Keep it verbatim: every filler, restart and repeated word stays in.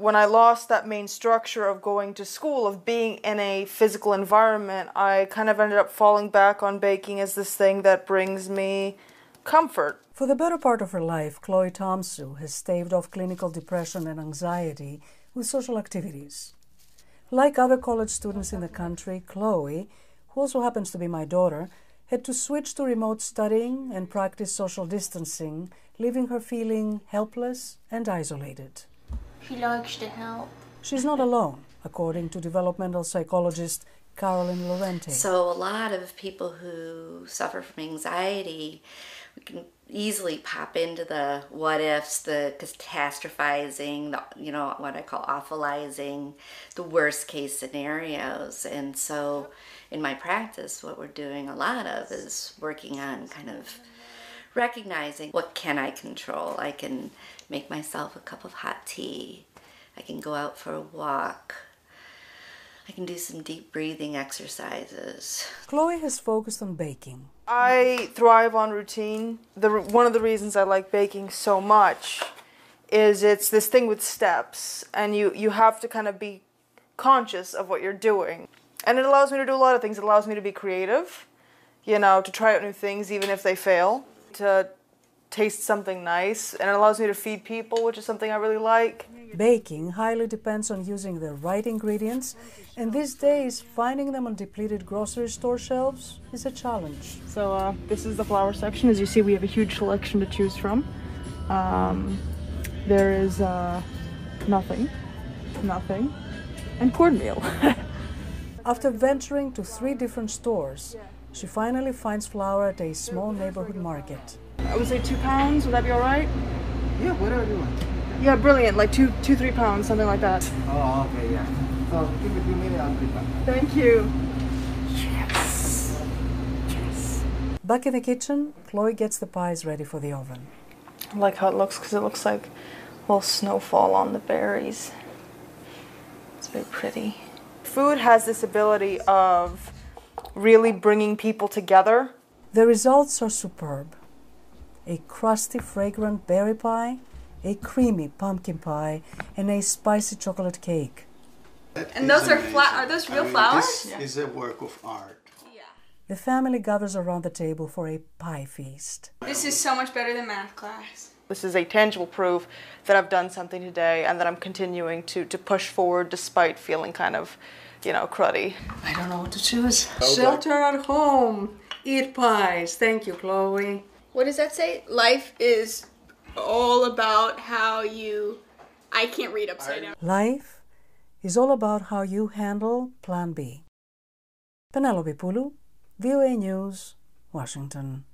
When I lost that main structure of going to school, of being in a physical environment, I kind of ended up falling back on baking as this thing that brings me comfort. For the better part of her life, Chloe Tomsu has staved off clinical depression and anxiety with social activities. Like other college students in the country, Chloe, who also happens to be my daughter, had to switch to remote studying and practice social distancing, leaving her feeling helpless and isolated. She likes to help. She's not alone, according to developmental psychologist Carolyn Lorente. So a lot of people who suffer from anxiety, we can easily pop into the what ifs, the catastrophizing, the, you know, what I call awfulizing, the worst case scenarios. And so in my practice, what we're doing a lot of is working on kind of recognizing what can I control. I can make myself a cup of hot tea. I can go out for a walk. I can do some deep breathing exercises. Chloe has focused on baking. I thrive on routine. The, one of the reasons I like baking so much is it's this thing with steps, and you, you have to kind of be conscious of what you're doing. And it allows me to do a lot of things. It allows me to be creative, you know, to try out new things even if they fail, to taste something nice, and it allows me to feed people, which is something I really like. Baking highly depends on using the right ingredients, and these days finding them on depleted grocery store shelves is a challenge. So uh, this is the flour section. As you see, we have a huge selection to choose from. Um, there is uh, nothing, nothing, and cornmeal. After venturing to three different stores, she finally finds flour at a small neighborhood market. I would say two pounds. Would that be all right? Yeah, whatever you want. Yeah, brilliant. Like two, two, three pounds, something like that. Oh, okay, yeah. So give me a few minutes, I'll be back. Thank you. Yes. Yes. Back in the kitchen, Chloe gets the pies ready for the oven. I like how it looks because it looks like a little snowfall on the berries. It's very pretty. Food has this ability of really bringing people together. The results are superb. A crusty, fragrant berry pie, a creamy pumpkin pie, and a spicy chocolate cake. That and those are flat. Are those real I mean, flowers? This yeah. is a work of art. Yeah. The family gathers around the table for a pie feast. This is so much better than math class. This is a tangible proof that I've done something today and that I'm continuing to, to push forward despite feeling kind of, you know, cruddy. I don't know what to choose. Okay. Shelter at home. Eat pies. Thank you, Chloe. What does that say? Life is all about how you... I can't read upside down. Life is all about how you handle Plan B. Penelope Pulu, V O A News, Washington.